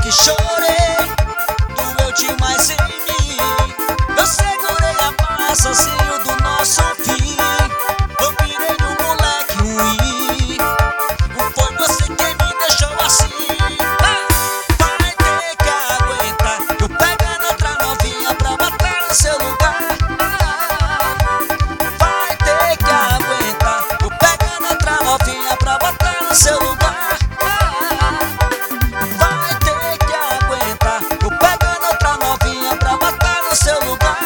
quase chorei, doeu demais em mim. Eu segurei a paz sozinho do nosso fim. Eu virei um moleque ruim. Foi você quem me deixou assim. Vai ter que aguentar eu pegando outra novinha pra botar no seu lugar. Vai ter que aguentar eu pegando outra novinha pra botar no seu lugar. Vai ter que aguentar eu pegando outra novinha pra botar no seu lugar.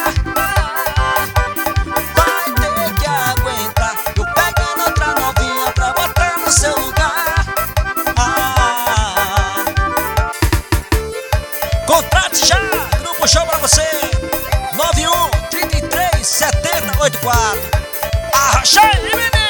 Vai ter que aguentar eu pegando outra novinha pra botar no seu lugar. Contrate já, Grupo Show pra você. 91 33 70 84. Arracha aí, menino.